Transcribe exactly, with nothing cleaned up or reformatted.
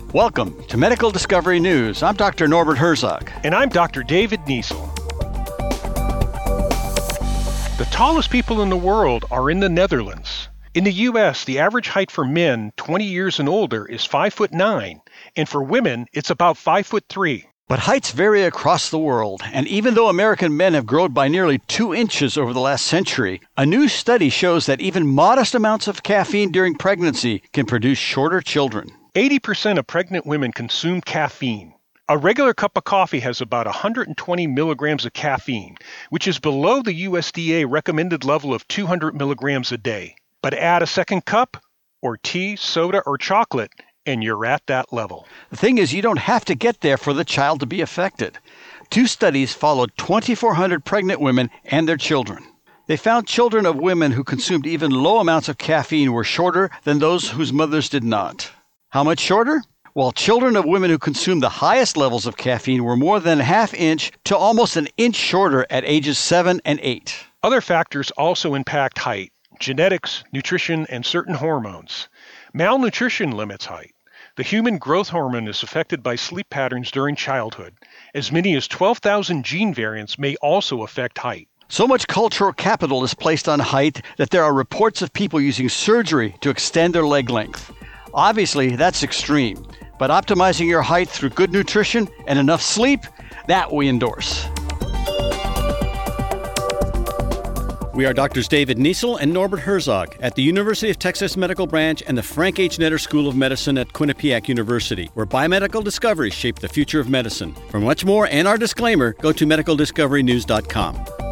Welcome to Medical Discovery News. I'm Doctor Norbert Herzog. And I'm Doctor David Niesel. The tallest people in the world are in the Netherlands. In the U S, the average height for men twenty years and older is five foot nine, and for women, it's about five foot three. But heights vary across the world, and even though American men have grown by nearly two inches over the last century, a new study shows that even modest amounts of caffeine during pregnancy can produce shorter children. eighty percent of pregnant women consume caffeine. A regular cup of coffee has about one hundred twenty milligrams of caffeine, which is below the U S D A recommended level of two hundred milligrams a day. But add a second cup, or tea, soda, or chocolate, and you're at that level. The thing is, you don't have to get there for the child to be affected. Two studies followed twenty-four hundred pregnant women and their children. They found children of women who consumed even low amounts of caffeine were shorter than those whose mothers did not. How much shorter? Well, children of women who consumed the highest levels of caffeine were more than a half inch to almost an inch shorter at ages seven and eight. Other factors also impact height: genetics, nutrition, and certain hormones. Malnutrition limits height. The human growth hormone is affected by sleep patterns during childhood. As many as twelve thousand gene variants may also affect height. So much cultural capital is placed on height that there are reports of people using surgery to extend their leg length. Obviously, that's extreme, but optimizing your height through good nutrition and enough sleep, that we endorse. We are Doctors David Niesel and Norbert Herzog at the University of Texas Medical Branch and the Frank H. Netter School of Medicine at Quinnipiac University, where biomedical discoveries shape the future of medicine. For much more and our disclaimer, go to medical discovery news dot com.